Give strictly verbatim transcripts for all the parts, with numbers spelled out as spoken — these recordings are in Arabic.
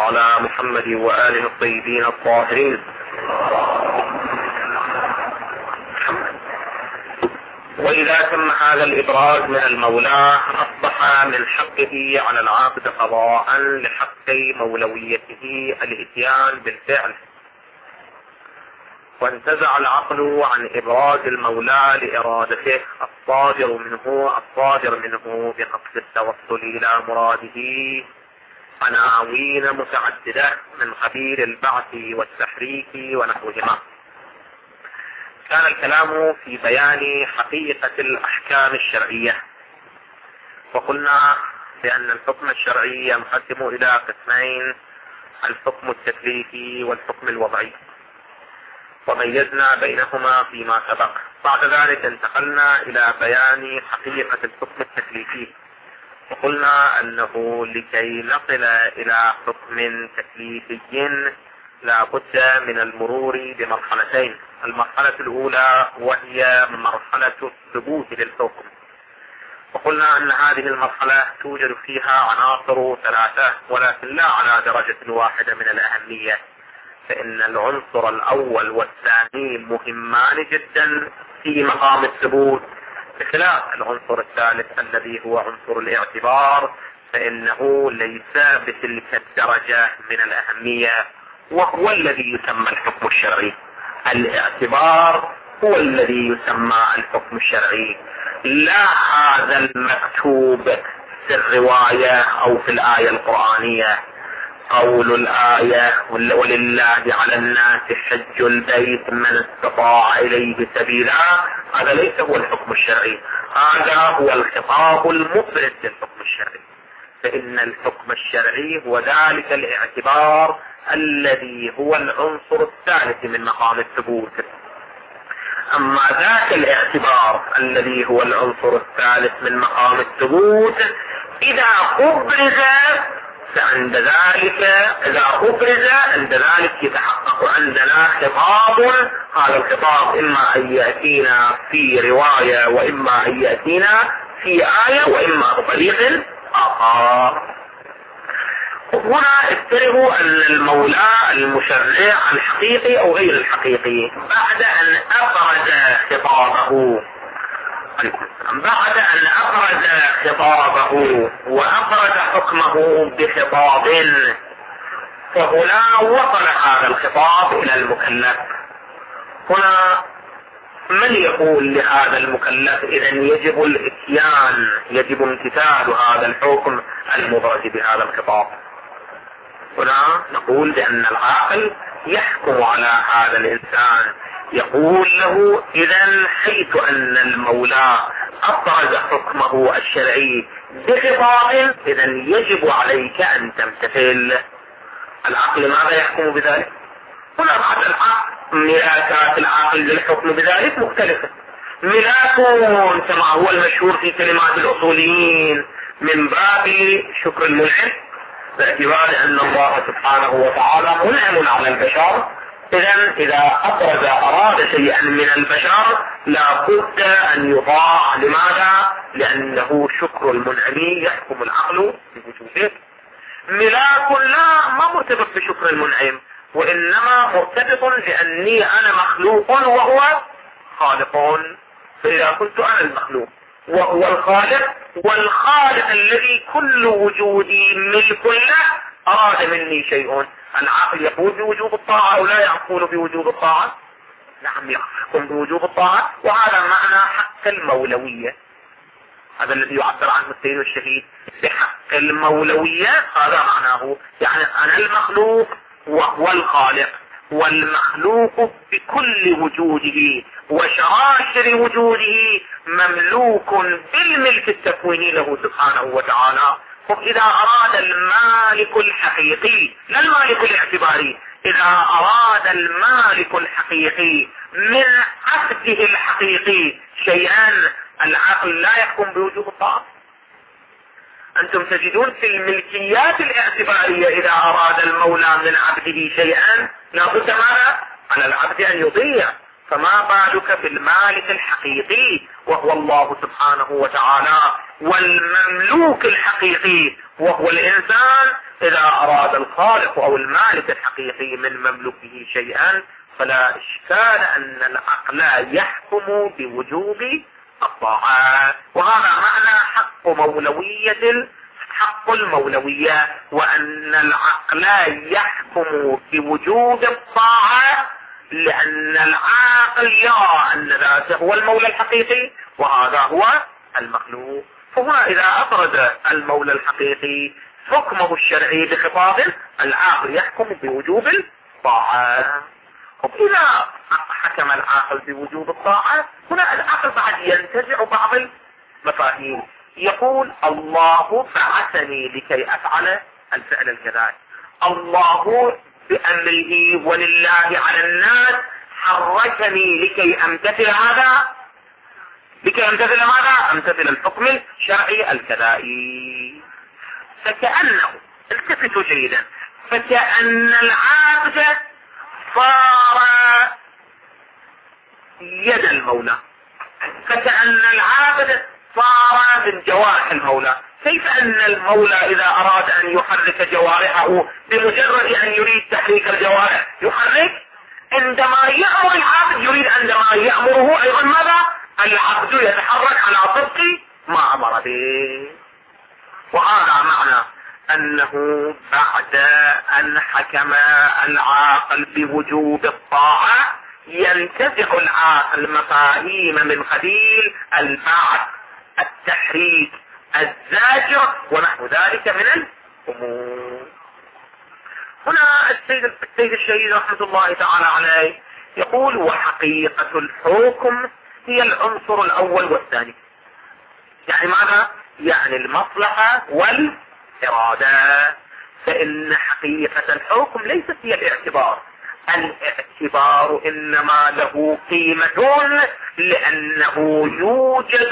على محمد وآله الطيبين الطاهرين. وإذا تم هذا الإبراز من المولى أصبح من حقه على العاقد قضاء لحق مولويته الإتيان بالفعل، وانتزع العقل عن إبراز المولى لإرادته الصادر منه الصادر منه بقصد التوصل إلى مراده عناوين متعددة من قبيل البعث والتحريك ونحوهما. كان الكلام في بيان حقيقة الأحكام الشرعية، وقلنا بأن الحكم الشرعي ينقسم إلى قسمين: الحكم التكليفي والحكم الوضعي، وميزنا بينهما فيما سبق. بعد ذلك انتقلنا إلى بيان حقيقة الحكم التكليفي، وقلنا أنه لكي نصل إلى حكم تكليفي لا بد من المرور بمرحلتين. المرحلة الأولى وهي مرحلة الثبوت للحكم، وقلنا أن هذه المرحلة توجد فيها عناصر ثلاثة، ولكن لا على درجة واحدة من الأهمية، فإن العنصر الأول والثاني مهمان جدا في مقام الثبوت، بخلاف العنصر الثالث الذي هو عنصر الاعتبار، فإنه ليس بتلك الدرجة من الأهمية، وهو الذي يسمى الحكم الشرعي. الاعتبار هو الذي يسمى الحكم الشرعي، لا هذا المكتوب في الرواية أو في الآية القرآنية. قول الآية: ولله على الناس حج البيت من استطاع إليه سبيلا، هذا ليس هو الحكم الشرعي، هذا هو الخطاب المفرد للحكم الشرعي. فإن الحكم الشرعي هو ذلك الاعتبار الذي هو العنصر الثالث من مقام الثبوت. أما ذاك الاعتبار الذي هو العنصر الثالث من مقام الثبوت إذا أبرز فعند ذلك إذا أبرز عند ذلك يتحقق عندنا خطاب. هذا الخطاب إما أن يأتينا في رواية، وإما أن يأتينا في آية، وإما بطريق آخر. هنا افترضوا أن المولى المشرع الحقيقي أو غير الحقيقي بعد أن أبرز خطابه بعد أن أبرز خطابه وأبرز حكمه بخطاب، فهنا وصل هذا الخطاب إلى المكلف. هنا من يقول لهذا المكلف إذن يجب الاتيان، يجب امتثال هذا الحكم المبرز بهذا الخطاب؟ هنا نقول بأن العاقل يحكم على هذا الإنسان، يقول له: إذن حيث أن المولى أبرز حكمه الشرعي بخطاب، إذن يجب عليك أن تمتثل. العقل ماذا يحكم بذلك؟ هنا بعد العقل ملاكات العقل للحكم بذلك مختلفة. ملاكون كما هو المشهور في كلمات الأصوليين من باب شكر المنعم، باعتبار أن الله سبحانه وتعالى منعم على البشر، إذن إذا أبرز أراد شيئا من البشر لا بد أن يطاع. لماذا؟ لأنه شكر المنعم يحكم العقل بوجوده. ملاك لا ما مرتبط بشكر المنعم، وإنما مرتبط بأني أنا مخلوق وهو خالق. فإذا كنت أنا المخلوق وهو الخالق، والخالق الذي كل وجودي ملك له أراد مني شيء، العقل يقول بوجوب الطاعة أو لا يقول بوجوب الطاعة؟ نعم يحكم بوجوب الطاعة، وهذا معنى حق المولوية. هذا الذي يعبر عنه السيد الشهيد بحق المولوية، هذا معناه. يعني أنا المخلوق وهو الخالق، والمخلوق بكل وجوده وشراشر وجوده مملوك بالملك التكويني له سبحانه وتعالى. إذا أراد المالك الحقيقي لا المالك الاعتباري، إذا أراد المالك الحقيقي من عبده الحقيقي شيئا، العقل لا يحكم بوجوب الطاعة. أنتم تجدون في الملكيات الاعتبارية إذا أراد المولى من عبده شيئا لا بد ماذا؟ على العبد أن يطيع، فما بالك في المالك الحقيقي وهو الله سبحانه وتعالى، والمملوك الحقيقي وهو الإنسان، إذا أراد الخالق أو المالك الحقيقي من مملوكه شيئا فلا إشكال أن العقل يحكم بوجوب الطاعة، وهذا معنى حق مولوية حق المولوية، وأن العقل يحكم بوجوب الطاعة لأن العاقل يرى أن ذاته هو المولى الحقيقي وهذا هو المخلوق. فهنا إذا أفرد المولى الحقيقي حكمه الشرعي بخطاب العاقل يحكم بوجوب الطاعة. وإذا حكم العاقل بوجوب الطاعة هنا العقل بعد ينتزع بعض المفاهيم، يقول الله بعثني لكي أفعل الفعل الكذلك، الله بأمره ولله على الناس حركني لكي أمتثل هذا لكي أمتثل ماذا؟ أمتثل الحكم الشرعي الكذائي. فكأنه التفتوا جيدا، فكأن العابد صار يد المولى، فكأن العابد صار من جوارح المولى. كيف أن المولى إذا أراد أن يحرك جوارحه بمجرد أن يريد تحريك الجوارح يحرك؟ عندما يأمر العابد يريد عندما يأمره أيضا ماذا؟ العبد يتحرك على طبق ما أمر به. وهذا معنى أنه بعد أن حكم العاقل بوجوب الطاعة ينتزع العاقل مفاهيم من قبيل البعث، التحريك، الزاجر ونحو ذلك من الأمور. هنا السيد السيد الشهيد رحمة الله تعالى عليه يقول: وحقيقة الحكم هي العنصر الأول والثاني. يعني ماذا؟ يعني المصلحة والإرادة. فإن حقيقة الحكم ليست هي الاعتبار، الاعتبار إنما له قيمة لأنه يوجد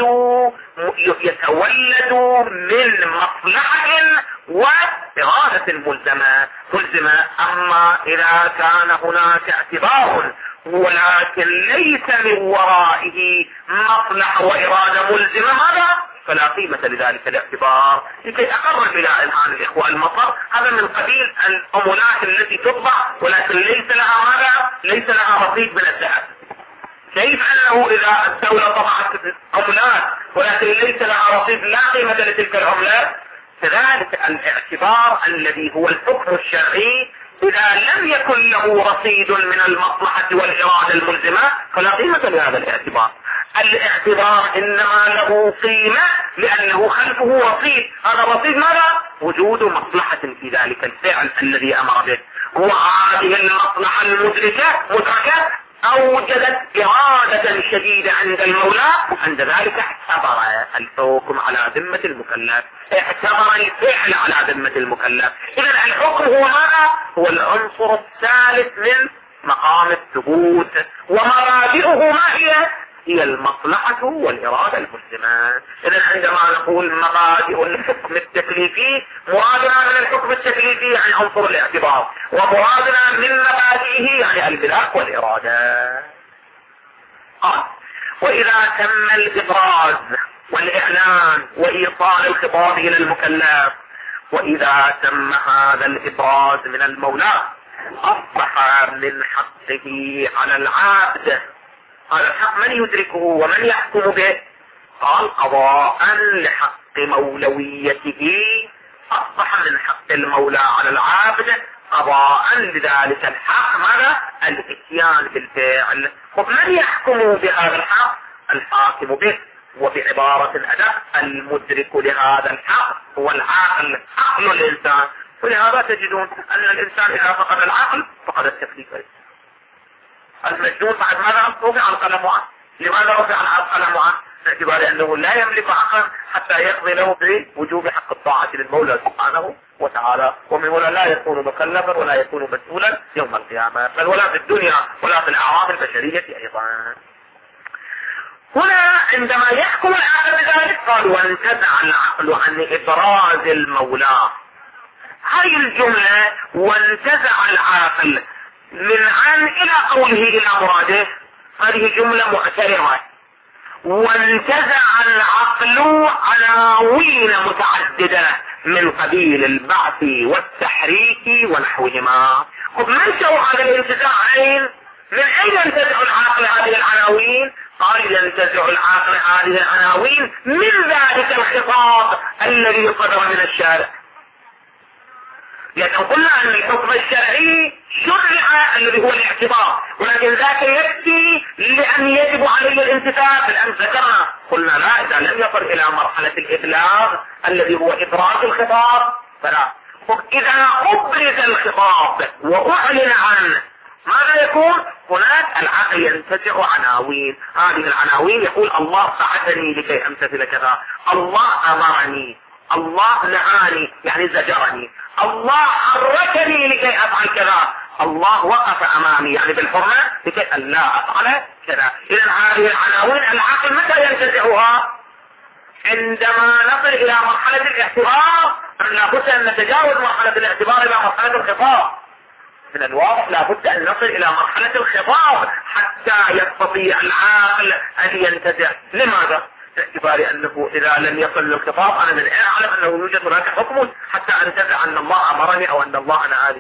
يتولد من مصلحة وإرادة ملزمة ملزمة. أما إذا كان هناك اعتبار ولكن ليس من ورائه مصلحة وإرادة ملزمة ماذا؟ فلا قيمة لذلك الاعتبار. لكي أقرر بلا الآن الإخوة المطر هذا من قبيل الأمولات التي تطبع ولكن ليس لها ماذا؟ ليس لها رصيد من الذهب. كيف أنه إذا الدولة طبعت عملات ولكن ليس لها رصيد لا قيمة لتلك العملات؟ كذلك الاعتبار الذي هو الحكم الشرعي إذا لم يكن له رصيد من المصلحة والإرادة الملزمة فلا قيمة لهذا الاعتبار. الاعتبار إنما له قيمة لأنه خلفه رصيد. هذا الرصيد ماذا؟ وجود مصلحة في ذلك الفعل الذي أمر به، وهذه المصلحة المدركة مدركة أوجدت إرادة شديدة عند المولى، عند ذلك اعتبر الحكم على ذمة المكلف، اعتبر الفعل على ذمة المكلف. إذا الحكم هو ماذا؟ هو العنصر الثالث من مقام الثبوت، ومراتبه ما هي؟ هي المصلحة والإرادة الملزمة. إذا عندما نقول مبادئ الحكم التكليفي مرادنا من الحكم التكليفي يعني عنصر الاعتبار، ومرادنا من مبادئه يعني البلاغ والإرادة. قال: وإذا تم الإبراز والإعلان وإيصال الخطاب إلى المكلف، وإذا تم هذا الإبراز من المولى أصبح من حقه على العبد. هذا الحق من يدركه ومن يحكم به؟ قال: قضاء لحق مولويته، أصبح من حق المولى على العابد قضاء لذلك الحق ماذا؟ الاتيان بالفعل. ومن يحكم بهذا الحق؟ الحاكم به، وبعبارة أدق المدرك لهذا الحق هو العاقل، عقل الإنسان. ولهذا تجدون أن الإنسان إذا فقد العقل فقد التكليف. المجنون بعد ماذا؟ رفع القلم عنه. لماذا رفع القلم عنه؟ باعتبار أنه لا يملك عقلا حتى يقضي له بوجوب حق الطاعة للمولى سبحانه وتعالى، ومن ولا لا يكون مكلفا ولا يكون مسؤولا يوم القيامة، بل ولا في الدنيا ولا في الأعراض البشرية أيضا. هنا عندما يحكم العقل بذلك قال: وانتزع العقل عن إبراز المولى. هذه الجملة وانتزع العقل من عن إلى قوله إلى مراده، هذه جملة معترضة. وانتزع العقل عناوين متعددة، من قبيل البعث والتحريك ونحوهما. خب منشأ هذا الانتزاع عين، من اين ينتزع العاقل هذه العناوين؟ قال ينتزع العاقل هذه العناوين من ذلك الخطاب الذي صدر من الشارع. لأنه قلنا أن الحكم الشرعي شرع الذي هو الاعتبار، ولكن ذاك يكفي لأن يجب عليه الانتفاع. بالأمس ذكرنا قلنا لا، إذا لم يصل إلى مرحلة الإبلاغ الذي هو إبراز الخطاب فلا. إذا أبرز الخطاب وأعلن عنه ماذا يكون؟ هناك العقل ينتزع عناوين. هذه العناوين يقول الله بعثني لكي أمتثل كذا، الله أمرني، الله نهاني يعني زجرني، الله حركني لكي أفعل كذا، الله وقف أمامي يعني بالحرمة لكي لا أفعل كذا. إذن هذه العناوين العقل متى ينتزعها؟ عندما نصل إلى مرحلة الاعتبار. لابد أن نتجاوز مرحلة الاعتبار إلى مرحلة الخطاب. من الواضح لابد أن نصل إلى مرحلة الخطاب حتى يستطيع العاقل أن ينتزع. لماذا؟ باعتبار أنه إذا لم يصل للخطاب أنا من أين أعلم أنه يوجد هناك حكم حتى أنتزع أن الله أمرني أو أن الله نهاني؟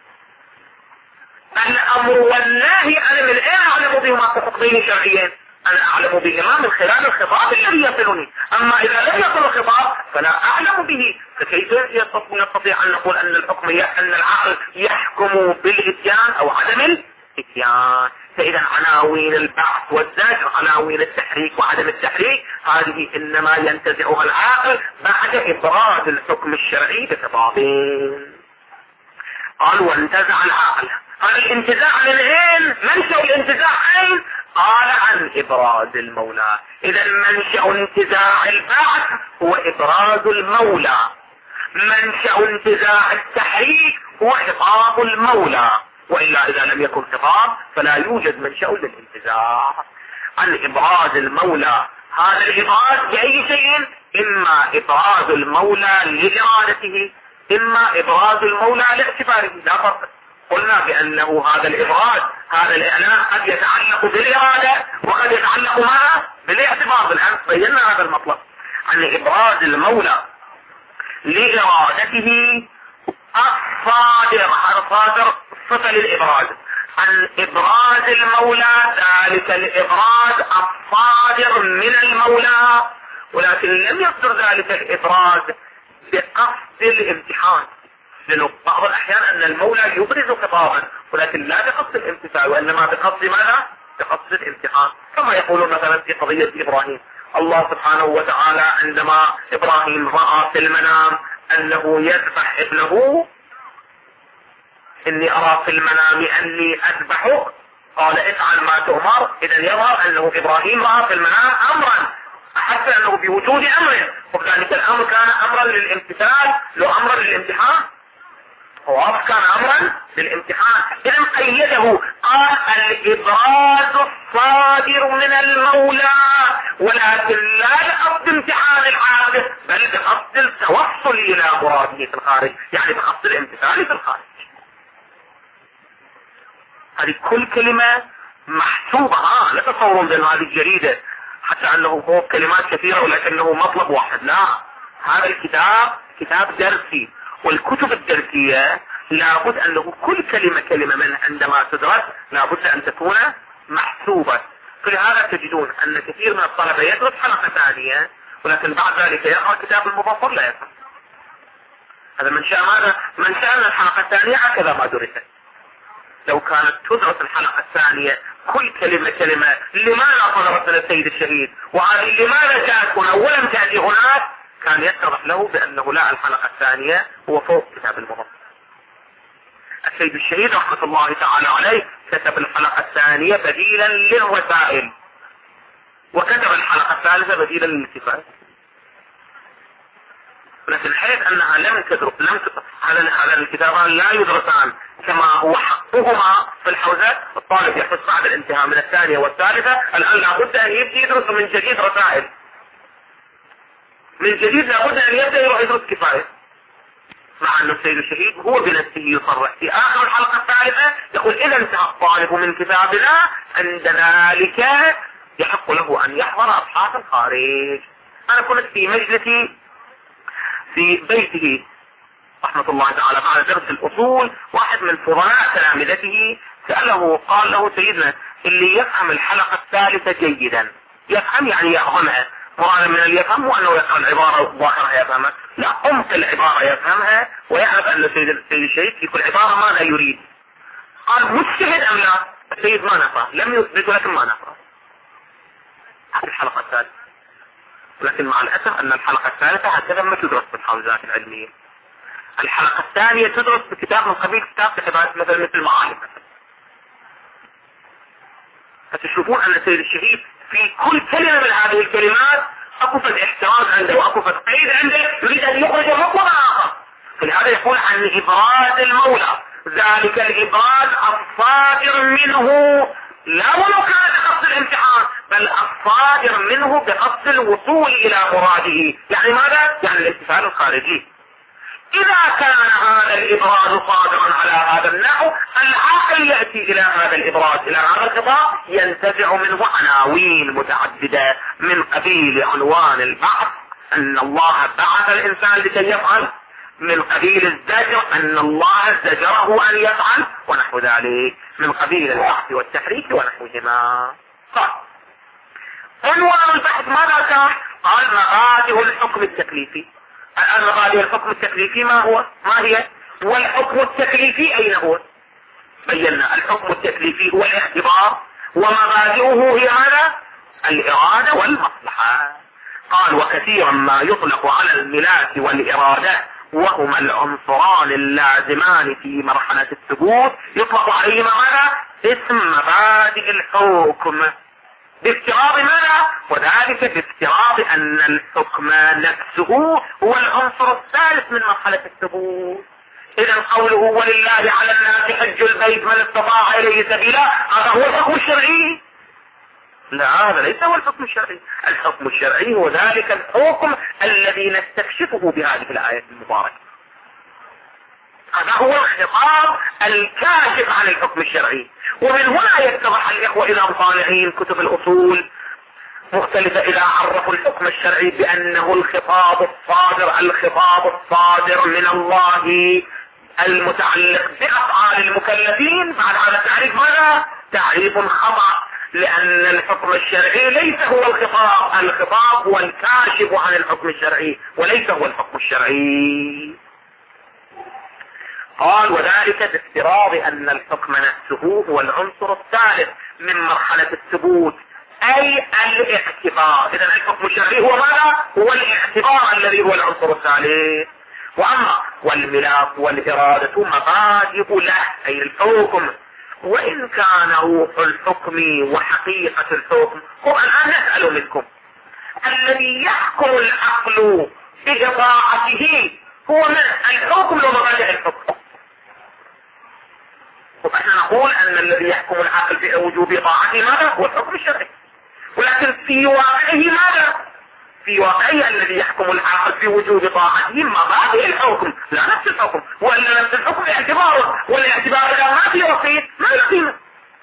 الأمر والنهي أنا من أين أعلم بهما كحكمين شرعيين؟ أنا أعلم بهما من خلال الخطاب الذي يصلني. أما إذا لم يصل الخطاب فلا أعلم به. فكيف نستطيع أن نقول أن الحكم أن العقل يحكم بالإتيان أو عدم الإتيان؟ فإذا عناوين البعث والزجر، عناوين التحريك وعدم التحريك، هذه إنما ينتزعها العاقل بعد إبراز الحكم الشرعي بخطابين. قال وانتزع العقل. قال الانتزاع من اين؟ منشأ الانتزاع اين؟ قال عن ابراز المولى. اذا منشأ انتزاع البعث هو ابراز المولى، منشأ انتزاع التحريك هو خطاب المولى، وإلا إذا لم يكن خطاب فلا يوجد منشأ للانتزاع. عن ابراز المولى، هذا الابراز بأي شيء؟ اما ابراز المولى لإرادته، اما ابراز المولى لاعتباره، لا فرق. قلنا بأنه هذا الإبراز، هذا الإعلان قد يتعلق بالإرادة وقد يتعلق معه بالاعتبار. بالأمس بينا هذا المطلب. عن إبراز المولى لإرادته الصادر، هذا صادر صفة للإبراز. عن إبراز المولى ذلك الإبراز الصادر من المولى، ولكن لم يصدر ذلك الإبراز بقصد الامتحان. لأنه بعض الأحيان أن المولى يبرز خطابا ولكن لا بقصد الامتثال، وإنما بقصد ماذا؟ بقصد الامتحان. كما يقولون مثلا في قضية إبراهيم، الله سبحانه وتعالى عندما إبراهيم رأى في المنام أنه يذبح ابنه، إني أرى في المنام أني أذبحك، قال افعل ما تؤمر. إذا يظهر أنه إبراهيم رأى في المنام أمرا، حتى أنه بوجود أمر، وبذلك الأمر كان أمرا للامتثال لو أمرا للامتحان. هو كان أمرا للامتحان. إذا قيده قال الإبراز الصادر من المولى، ولكن لا بقصد امتحان العابد بل بقصد التوصل إلى مراده في الخارج، يعني بقصد الامتثال في الخارج. هذه كل كلمة محسوبة. ها لا تصورون بأن هذه الجريدة حتى أنه هو كلمات كثيرة ولكنه مطلب واحد، لا، هذا الكتاب كتاب درسي، والكتب الدرسية لابد أنه كل كلمة كلمة من عندما تدرس لابد أن تكون محسوبة. فلهذا تجدون أن كثير من الطلبة يدرس حلقة ثانية ولكن بعد ذلك يقرأ كتاب المفصل لا يفهم. هذا من شاء ماذا؟ من شاء أن الحلقة الثانية هكذا ما درست. لو كانت تدرس الحلقة الثانية كل كلمة كلمة لماذا صدرت من السيد الشهيد، وهذه لماذا جاءت هنا ولم تأتي هناك، كان يتضح له بأنه لا، الحلقة الثانية هو فوق كتاب المفصل. السيد الشهيد رحمة الله تعالى عليه كتب الحلقة الثانية بديلا للرسائل، وكتب الحلقة الثالثة بديلا للكفاية. لكن حيث أنها لم تدرس لم على الكتابان لا يدرسان كما هو حقهما في الحوزات، الطالب يحفظ بعد الانتهاء من الثانية والثالثة الآن لابد أن يبدأ يدرس من جديد رسائل، من جديد لابد أن يبدأ يروح يدرس كفاية. مع أن السيد الشهيد هو بنفسه يصرح في آخر الحلقة الثالثة يقول إذا انتهى الطالب من كتابنا عند ذلك يحق له أن يحضر أبحاث الخارج. أنا كنت في مجلسي في بيته رحمة الله تعالى بعد درس الأصول، واحد من فضلاء تلامذته سأله قال له سيدنا اللي يفهم الحلقة الثالثة جيدا، يفهم يعني يفهمها، مراد من اللي يفهم هو أنه يفهم العبارة ظاهرها يفهمها، لا عمق العبارة يفهمها ويعرف أن سيد الشهيد في كل عبارة ماذا يريد. قال مجتهد أم لا؟ السيد ما نفى، لم يثبت لكن ما نفى. هذه الحلقة الثالثة، لكن مع الأسف أن الحلقة الثالثة هكذا ما تدرس في الحوزات العلمية. الحلقة الثانية تدرس بكتاب من قبيل كتاب مثل مثل المعالم مثلا. فتشوفون أن السيد الشهيد في كل كلمة من هذه الكلمات أقفت احتراز عنده وأقفت قيد عنده، يريد أن يخرج مطلب آخر. فلهذا يقول عن إبراز المولى ذلك الإبراز الصادر منه، لا ولو كان بقصد الامتحان، بل الصادر منه بقصد الوصول إلى مراده. يعني ماذا؟ يعني الامتثال الخارجي. إذا كان هذا الإبراز صادرا على هذا النحو، العاقل يأتي إلى هذا الإبراز إلى هذا الخطاب ينتزع منه عناوين متعددة من قبيل عنوان البعث أن الله بعث الإنسان لكي يفعل، من قبيل الزجر أن الله زجره أن يفعل ونحو ذلك، من قبيل البحث والتحريك ونحوهما. طيب عنوان البحث ماذا كان؟ قال مبادئ الحكم التكليفي. الآن مبادئ الحكم التكليفي ما هو؟ ما هي؟ والحكم التكليفي أين هو؟ بينا الحكم التكليفي هو الاعتبار، ومبادئه هي ماذا؟ الإرادة والمصلحة. قال وكثيرا ما يطلق على الملاك والإرادة وهما العنصران اللازمان في مرحلة الثبوت يطلق عليهما ماذا؟ اسم مبادئ الحكم، بافتراض ماذا؟ وذلك بافتراض أن الحكم نفسه هو العنصر الثالث من مرحلة الثبوت. إذا قوله ولله على الناس حج البيت من استطاع إليه سبيلا، هذا هو الحكم الشرعي؟ لا، هذا ليس هو الحكم الشرعي. الحكم الشرعي هو ذلك الحكم الذي نستكشفه بهذه الآية المباركة. هذا هو الخطاب الكاشف عن الحكم الشرعي. ومن هنا يتضح الإخوة إلى مطالعين كتب الأصول مختلفة إذا عرفوا الحكم الشرعي بأنه الخطاب الصادر الخطاب الصادر من الله المتعلق بأفعال المكلفين. بعد هذا التعريف ماذا؟ تعريف خطأ، لأن الحكم الشرعي ليس هو الخطاب، الخطاب هو الكاشف عن الحكم الشرعي وليس هو الحكم الشرعي. قال وذلك بافتراض أن الحكم نفسه هو العنصر الثالث من مرحلة الثبوت، أي الاعتبار. إذن الحكم الشرعي هو ماذا؟ هو الاعتبار الذي هو العنصر الثالث. وأما والملاك والإرادة مبادئ له أي الحكم، وإن كان روح الحكم وحقيقة الحكم. هو الآن نسأل منكم الذي يحكم العقل بإطاعته هو من الحكم ومبادئ الحكم. ونحن نقول أن الذي يحكم العقل بوجوب طاعته ماذا؟ هو الحكم الشرعي. ولكن في واقعه ماذا؟ في واقعه الذي يحكم العقل بوجوب طاعته مبادئ الحكم لا نفس الحكم، وأن نفس الحكم اعتباره، والاعتبار إذا ما في وقيت ما يقيمه.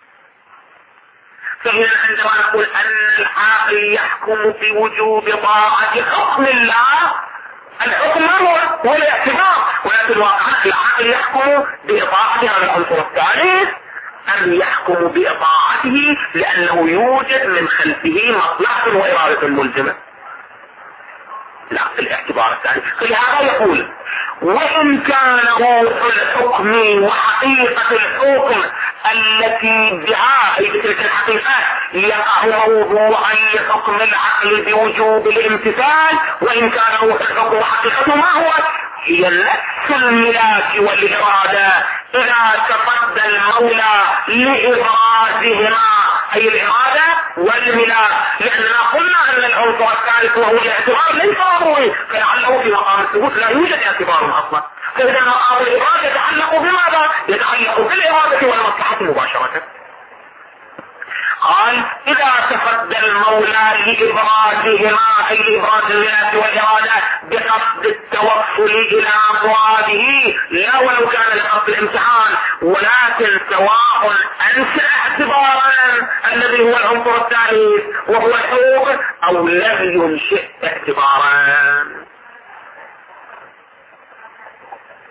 فإذا عندما نقول أن العقل يحكم بوجوب طاعة حكم الله، الحكم ما هو؟ هو الاعتبار. ولكن واقعا العقل يحكم بإطاعته على العنصر الثالث أم يحكم بإطاعته لأنه يوجد من خلفه مصلحة وإرادة ملزمة؟ لا، الاعتبار الثاني. فلهذا يقول وإن كان روح الحكم وحقيقة الحكم التي بها أي بتلك الحقيقة يقع موضوعا لحكم العقل بوجوب الامتثال، وإن كان روح الحكم وحقيقته ما هو؟ هي نفس الملاك والإرادة إذا تفضل المولى لإبرازهما أي الإرادة والملاك، لأننا قلنا أن العنصر الثالث وهو الاعتبار ليس ضروري، فلعله في مقام الثبوت لا يوجد اعتبار أصلا. فإذا مقام الإرادة يتعلق بماذا؟ يتعلق بالإرادة والمصلحة مباشرة. قال إذا تفضل المولى لإبرازهما أي لإبراز الملاك والإرادة بقصد التوصل إلى مراده لا ولو كان لقصد الامتحان، ولكن سواء أنشأ اعتبارا الذي هو العنصر الثالث وهو الحكم أو لم ينشئ اعتبارا.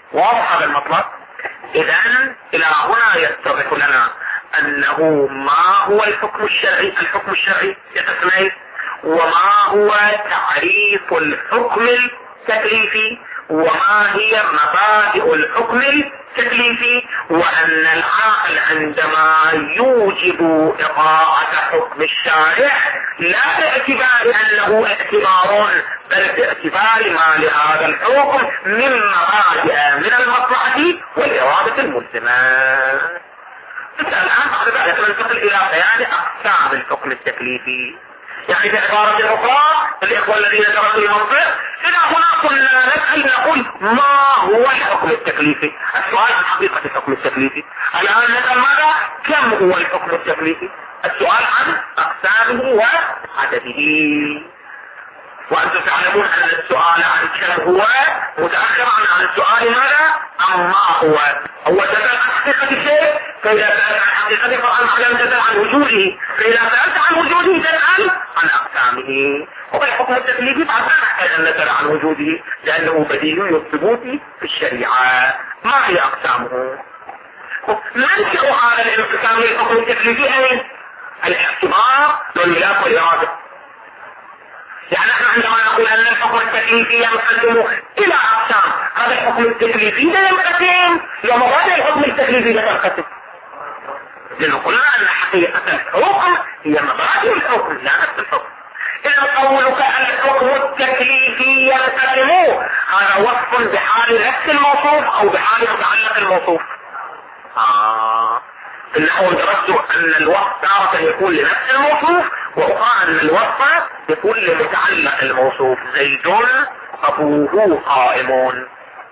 واضح هذا المطلب؟ اذا الى هنا يتضح لنا انه ما هو الحكم الشرعي. الحكم الشرعي يتسمى وما هو تعريف الحكم التكليفي وما هي مبادئ الحكم التكليفي، وان العاقل عندما يوجب اطاعة حكم الشارع لا باعتبار انه اعتبار بل باعتبار ما لهذا الحكم من مبادئ من المصلحة والارادة الملزمة. الآن بعد ذلك ننتقل إلى بيان أقسام الحكم التكليفي. يعني بعبارة أخرى الإخوة الذين درسوا المنطق إلى هنا كنا نسأل نقول ما هو الحكم التكليفي؟ السؤال عن حقيقة الحكم التكليفي. الآن نسأل ماذا؟ كم هو الحكم التكليفي؟ السؤال عن أقسامه وعدده. وأنتم تعلمون أن السؤال عن كم هو متأخر عن السؤال ماذا؟ عن ما هو. هو سأل عن حقيقة الشيء، فإذا سألت عن حقيقته فعن معلم تسأل عن وجوده، فإذا سألت عن وجوده تسأل عن أقسامه. هو الحكم التكليفي بعد لا نحتاج أن نسأل عن وجوده لأنه بديهي الثبوت في الشريعة. ما هي أقسامه؟ منشأ هذا الانقسام للحكم التكليفي أين؟ الاعتبار والملاك والإرادة. يعني احنا عندما نقول ان الحكم التكليفي ينقسم الى اقسام، هذا الحكم التكليفي لا ينقسم ومبادئ الحكم التكليفي لا تنقسم. لانه قلنا ان حقيقة الحكم هي مبادئ الحكم لا نفس الحكم. اذا قولك ان الحكم التكليفي ينقسم هذا وصف بحال نفس الموصوف او بحال متعلق الموصوف. آه. نحن درست ان الوصف تارة يكون لنفس الموصوف واخرى ان الوصف يكون لمتعلق الموصوف. زيد ابوه قائم.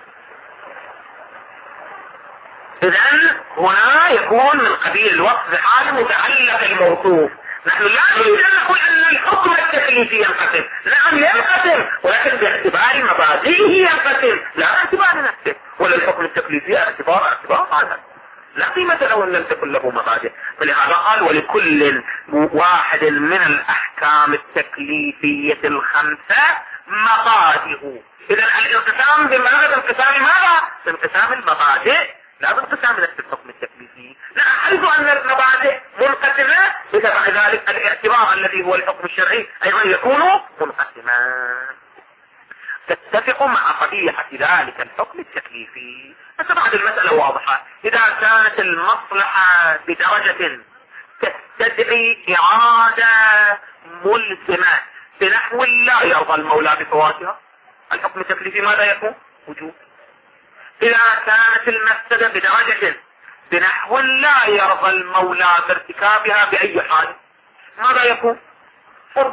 اذا هنا يكون من قبيل الوصف بحال متعلق الموصوف. نحن لا نريد ان نقول ان الحكم التكليفي ينقسم، نعم ينقسم ولكن باعتبار مبادئه ينقسم لا باعتبار نفسه. ولا الحكم التكليفي اعتبار اعتبار هذا لا قيمة له ان لم تكن له مبادئ. فلهذا قال ولكل واحد من الاحكام التكليفية الخمسة مبادئ. اذا الانقسام بماذا؟ بانقسام ماذا؟ بانقسام المبادئ لا بانقسام نفس الحكم التكليفي. لا حيث ان المبادئ منقسمة اذا بعد ذلك الاعتبار الذي هو الحكم الشرعي ايضا يكون منقسما. تتفق مع طبيعة ذلك الحكم التكليفي. بس بعد المسألة واضحة. إذا كانت المصلحة بدرجة تستدعي إرادة ملزمة بنحو لا يرضى المولى بفواتها الحكم التكليفي ماذا يكون؟ وجوب. إذا كانت المفسدة بدرجة بنحو لا يرضى المولى بارتكابها بأي حال ماذا يكون؟ فرض.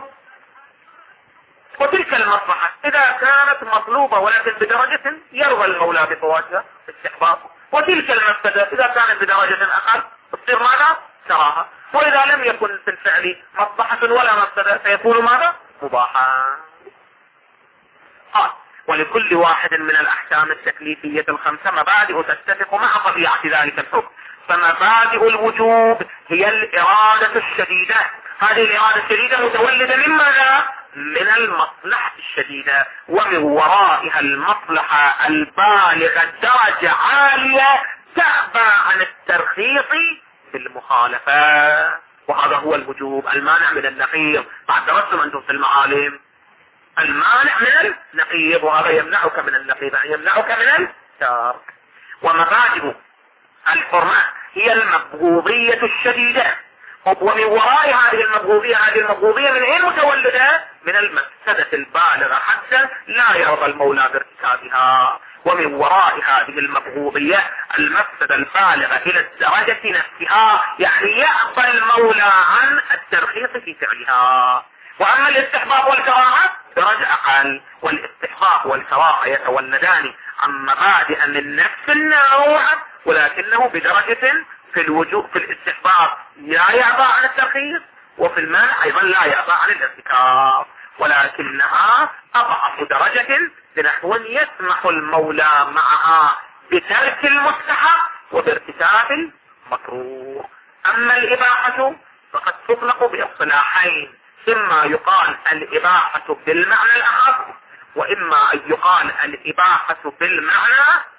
وتلك المصلحة إذا كانت مطلوبة ولكن بدرجة يرضى المولى بفواتها استحباب. وتلك المفسدة إذا كانت بدرجة أقل تصير ماذا؟ كراهة. وإذا لم يكن في الفعل مصلحة ولا مفسدة فيكون ماذا؟ مباحا. قال ولكل واحد من الأحكام التكليفية الخمسة مبادئ تتفق مع طبيعة ذلك الحكم. فمبادئ الوجوب هي الإرادة الشديدة. هذه الإرادة الشديدة متولدة من ماذا؟ من المصلحة الشديدة ومن ورائها المصلحة البالغة درجة عالية تأبى عن الترخيص في المخالفة. وهذا هو الوجوب المانع من النقيض. بعد درستم أنتم في المعالم المانع من النقيض وهذا يمنعك من النقيض يمنعك من الترك. ومبادئ الحرمة هي المبغوضية الشديدة. ومن وراء هذه المبغوضية هذه المبغوضية من اين متولدة؟ من المفسدة البالغة حتى لا يرضى المولى بارتكابها. ومن وراء هذه المبغوضية المفسدة البالغة الى الدرجة نفسها يعني يأبى المولى عن الترخيص في فعلها. واما الاستحباب والكراهة درجة اقل. والاستحباب والكراهة يتولدان عن مبادئ من نفس النوع ولكنه بدرجة في الوجوب في الاستحباب لا يعبى عن الترخيص وفي المنع ايضا لا يعبى عن الارتكاب ولكنها اضعف درجة بنحو يسمح المولى معها بترك المستحب وبارتكاب المكروه. اما الاباحة فقد تطلق باصطلاحين، اما يقال الاباحة بالمعنى الاخر واما ان يقال الاباحة بالمعنى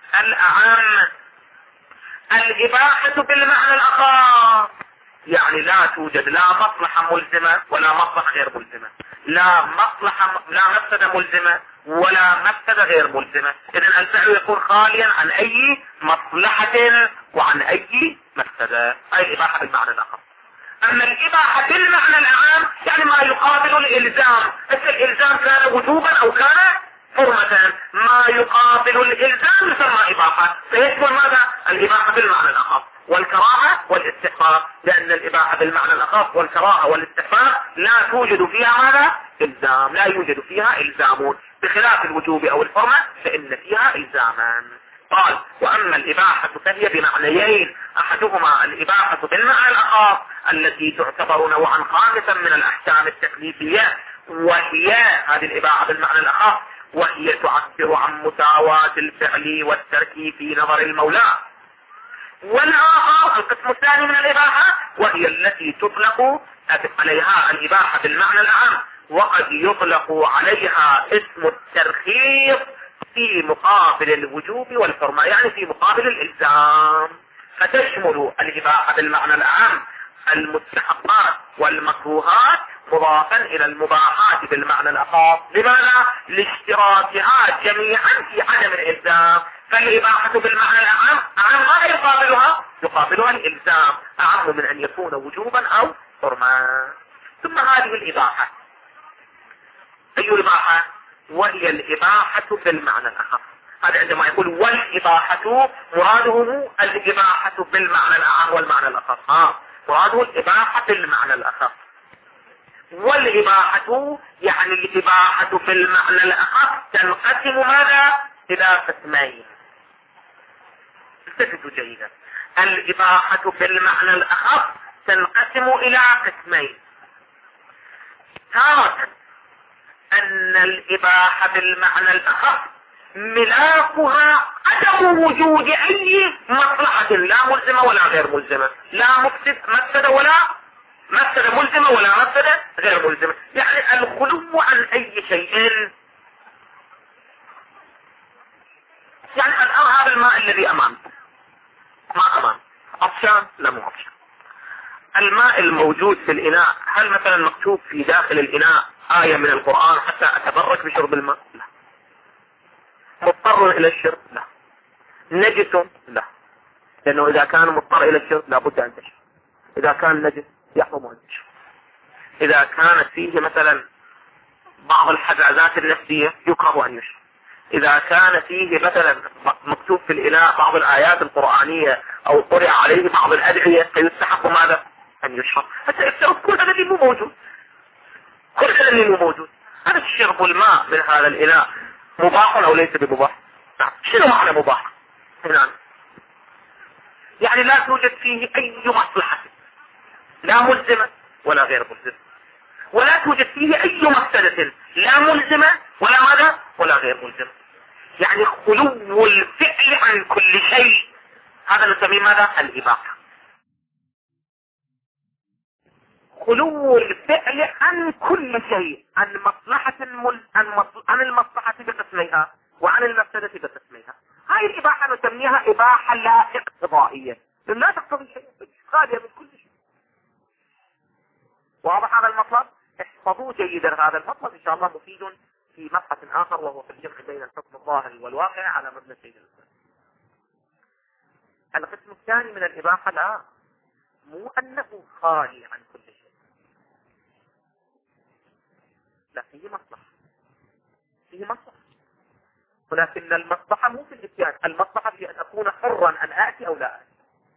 الأعم الإباحة بالمعنى الأخص، يعني لا توجد لا مصلحة ملزمة ولا مصلحة غير ملزمة، لا مصلحة لا مفسدة ملزمة ولا مفسدة غير ملزمة. إذن الفعل يكون خاليا عن أي مصلحة وعن أي مفسدة، أي إباحة بالمعنى الأخص. أما الإباحة بالمعنى الأعام يعني ما يقابل الإلزام، الإلزام كان وجوبا أو كان حرمة، ما يقابل الإلزام يسمى إباحة، فيشمل ماذا؟ الإباحة بالمعنى الأخص والكراهة والاستحباب، لأن الإباحة بالمعنى الأخص والكراهة والاستحباب لا توجد فيها ماذا؟ إلزام، لا يوجد فيها إلزام، بخلاف الوجوب أو الحرمة فإن فيها إلزاما. قال وأما الإباحة فهي بمعنيين، أحدهما الإباحة بالمعنى الأخص التي تعتبر نوعا خامسا من الأحكام التكليفية، وهي هذه الإباحة بالمعنى الأخص، وهي تعبر عن مساواة الفعل والترك في نظر المولى. والآخر القسم الثاني من الإباحة وهي التي تطلق عليها الإباحة بالمعنى الأعم، وقد يطلق عليها اسم الترخيص في مقابل الوجوب والحرمة، يعني في مقابل الإلزام، فتشمل الإباحة بالمعنى الأعم المستحقات والمكروهات مضافا إلى المباحات بالمعنى الأخص. لماذا؟ لاشتراكها جميعا في عدم الإلزام، فالإباحة بالمعنى الأعم أعم ماذا يقابلها؟ يقابلها الإلزام، أعم من أن يكون وجوبا أو حرما. ثم هذه الإباحة أي إباحة؟ وهي الإباحة بالمعنى الأخص. هذا عندما يقول والإباحة مراده الإباحة بالمعنى الأعم والمعنى الأخص، ها مراده الإباحة بالمعنى الأخص. والإباحة يعني الإباحة بالمعنى الأخص تنقسم ماذا؟ إلى قسمين. استفدوا جيدا، الإباحة بالمعنى الأخص تنقسم إلى قسمين. تارة أن الإباحة بالمعنى الأخص ملاكها عدم وجود أي مصلحة لا ملزمة ولا غير ملزمة، لا مفسدة ولا مفسدة ملزمة ولا مفسدة غير ملزمة، يعني الخلو عن أي شيء. يعني الآن هذا الماء الذي أمامك ما أمام عطشان؟ لا مو عطشان. الماء الموجود في الإناء هل مثلا مكتوب في داخل الإناء آية من القرآن حتى أتبرك بشرب الماء؟ لا. مضطر إلى الشرب؟ لا. نجس؟ لا، لأنه إذا كان مضطر إلى الشرب لابد أن تشرب، إذا كان نجس يحرم أن تشرب. إذا كانت فيه مثلا بعض الحزازات النفسية يكره أن يشرب. إذا كان فيه مثلا مكتوب في الإناء بعض الآيات القرآنية أو قرأ عليه بعض الأدعية فيستحق ماذا؟ أن يشرب. حتى الشرب كل هذا اللي مو موجود، كل هذا اللي مو موجود. هل الشرب الماء من هذا الإناء مباح أو ليس بمباح؟ نعم. شنو معنى مباح؟ نعم. يعني لا توجد فيه أي مصلحة لا ملزمة ولا غير ملزمة، ولا توجد فيه أي مفسدة لا ملزمة ولا ماذا ولا غير ملزمة، يعني خلو الفعل عن كل شيء. هذا نسميه ماذا؟ الإباحة. خلو الفعل عن كل شيء، عن مصلحة مل... عن, مصل... عن المصلحة بقسميها وعن المفسدة بقسميها. هاي الإباحة نسميها إباحة لا اقتضائية، لا تقتضي شيء، خالية من كل شيء. واضح هذا المطلب؟ احفظوه جيدا، هذا المطلب ان شاء الله مفيد في مبحث اخر، وهو في الجمع بين الحكم الظاهري والواقع على مبنى سيد الاسلام. القسم الثاني من الاباحه لا مو انه خالي عن كل شيء، لا فيه مصلحه، فيه مصلحه، ولكن المصلحه مو في الاتيان، المصلحه في ان اكون حرا ان اتي او لا اتي.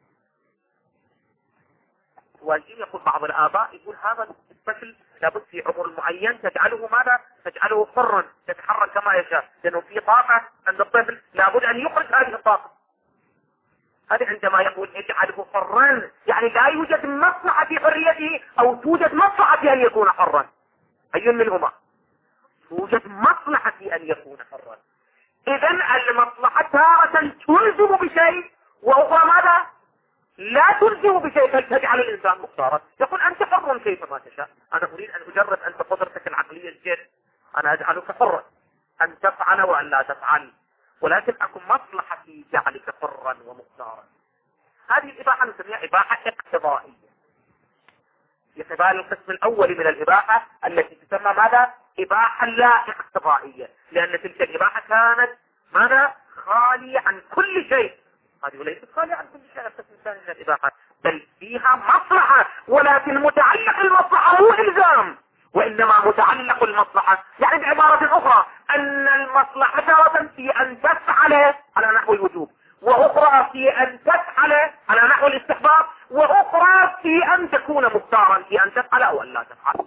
والجين يقول بعض الآباء يقول هذا الطفل لابد في عمر معين تجعله ماذا؟ تجعله حرا يتحرك كما يشاء، لأنه في طاقة عند الطفل لابد أن يخرج هذه الطاقة. هذا عندما يقول اجعله حرا يعني لا يوجد مصلحة في حريته أو توجد مصلحة في أن يكون حرا. أي منهما؟ توجد مصلحة في أن يكون حرا. إذن المصلحة تارة تلزم بشيء وأخرى ماذا؟ لا تلزم بشيء، تجعل الإنسان مختارا. يقول أنت حر كيفما تشاء، أنا أريد أن أجرب أنت قدرتك العقلية الجد، أنا أجعلك حرا أن تفعل وأن لا تفعل، ولكن اكو مصلحة في جعلك حرا ومختارا. هذه الاباحة نسميها اباحة اقتضائية. في قبال القسم الاول من الاباحة التي تسمى ماذا؟ اباحة لا اقتضائية، لان تلك الاباحة كانت ماذا؟ خالية عن كل شيء. هذه ليست خالية عن كل شيء. القسم الثاني من الاباحة بل فيها مصلحة، ولكن متعلق المصلحة مو الزام، وانما متعلق المصلحة يعني بعبارة اخرى ان المصلحة تارة في ان تفعل على نحو الوجوب، واخرى في ان تفعل على نحو الاستحباب، واخرى في ان تكون مختارا في ان تفعل او ان لا تفعل.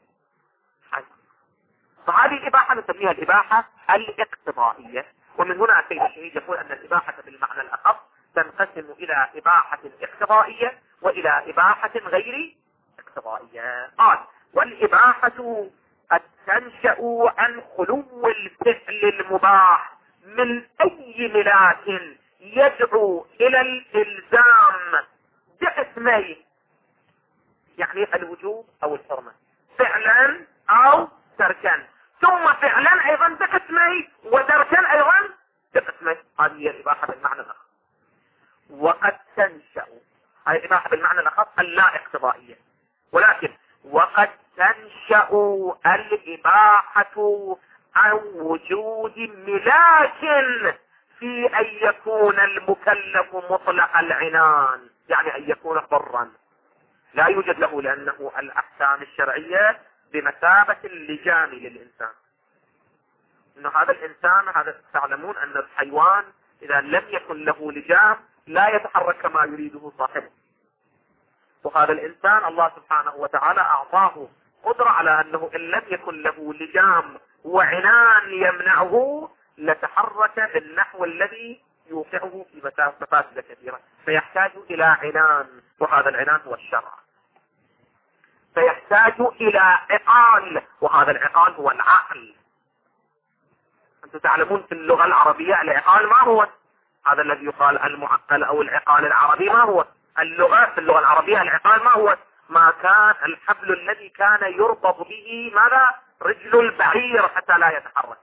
فهذه الاباحة نسميها الاباحة الاقتضائية. ومن هنا السيد الشهيد يقول ان الاباحة بالمعنى الاخص تنقسم الى اباحة اقتضائية والى اباحة غير اقتضائية. قال والاباحة قد تنشأ عن خلو الفعل المباح من اي ملاك يدعو الى الالزام باسمين، يعني الوجوب او الحرمة، فعلا او تركا، ثم فعلا ايضا بقسمين وتركا ايضا بقسمين. هذه هي الاباحة بالمعنى الاخص. وقد تنشأ، هذه الاباحة بالمعنى الاخص اللا اقتضائية، ولكن وقد تنشأ الاباحة عن وجود ملاك في ان يكون المكلف مطلق العنان، يعني ان يكون حرا لا يوجد له، لانه الاحكام الشرعية بمثابة اللجام للانسان. انه هذا الانسان، هذا تعلمون ان الحيوان اذا لم يكن له لجام لا يتحرك كما يريده صاحبه، وهذا الانسان الله سبحانه وتعالى اعطاه قدرة على انه ان لم يكن له لجام وعنان يمنعه لتحرك بالنحو الذي يوقعه في مفاسد كثيرة، فيحتاج الى عنان، وهذا العنان هو الشرع. فيحتاج الى عقال، وهذا العقال هو العقل. انتم تعلمون في اللغة العربية العقال ما هو؟ هذا الذي يقال المعقل او العقال العربي ما هو؟ اللغة في اللغة العربية العقال ما هو؟ ما كان الحبل الذي كان يربط به ماذا؟ رجل البعير حتى لا يتحرك.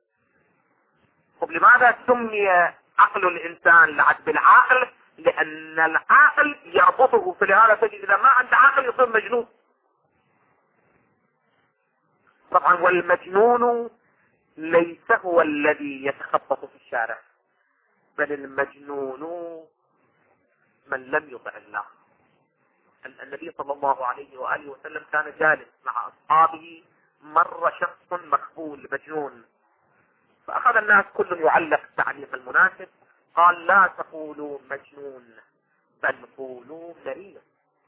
طب لماذا سمي عقل الانسان لعد بالعقل؟ لان العقل يربطه، في هذا تجد اذا ما عنده عقل يصير مجنون. طبعا والمجنون ليس هو الذي يتخبط في الشارع، بل المجنون من لم يطع الله. النبي صلى الله عليه وآله وسلم كان جالس مع أصحابه، مر شخص مخبول مجنون، فأخذ الناس كل يعلق التعليق المناسب، قال لا تقولوا مجنون بل قولوا مريض،